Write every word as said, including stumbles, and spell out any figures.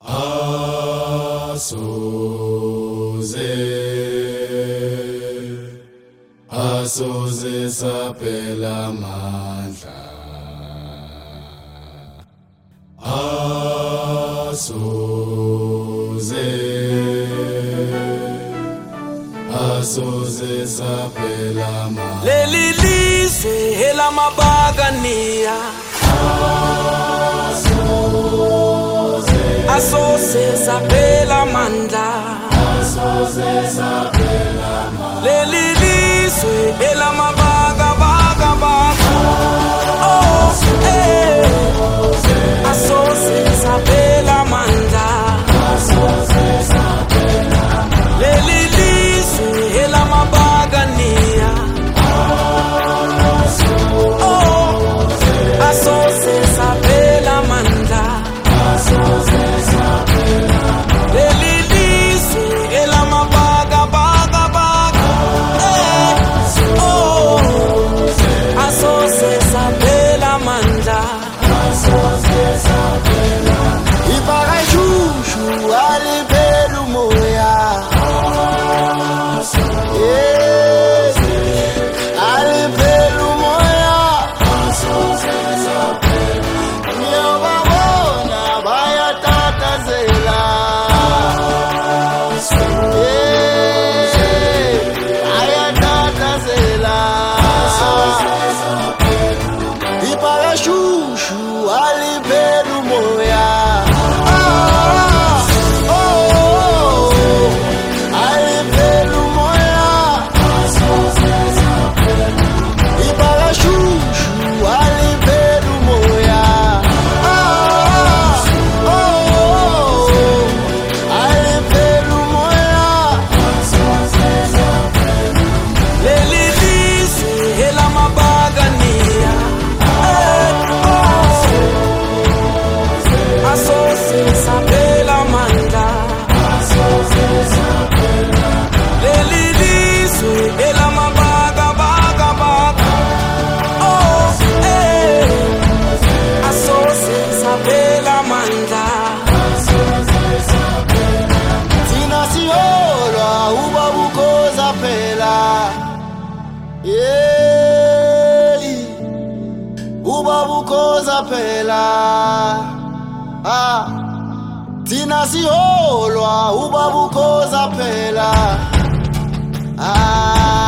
Asoze, asoze saphela amandla. Asoze, asoze saphela amandla. Leli lizwe elamabagania. Asoze saphela amandla. Asoze saphela amandla. Leli lizwe elamabaga baga baga. Oh, eh. Asoze saphela amandla. Asoze saphela amandla. Leli lizwe elamabagania. Oh, asoze saphela amandla. Asoze saphela amandla. Leli lizwe elamabaga baga baga. Eh, oh, asoze saphela amandla. Asoze saphela amandla. Ibaka shushu aliphela umoya. Yes, aliphela umoya. Asoze saphela amandla. Ngiyababona bayatatazela. Yes, bayatatazela. Ibaka shushu aliphela umoya. Ah, oh, aliphela umoya. Ibaka shushu aliphela umoya. Ah, oh, aliphela umoya. Leli lizwe elamabagania. Eh, oh, asoze saphela amandla. Leli lizwe elamabaga baga baga. Oh, eh. Asoze saphela amandla. Thina siholwa ubabukhoza phela. Yeah, ubabukhoza phela. Ah, thina siholwa ubabukhoza phela. Ah.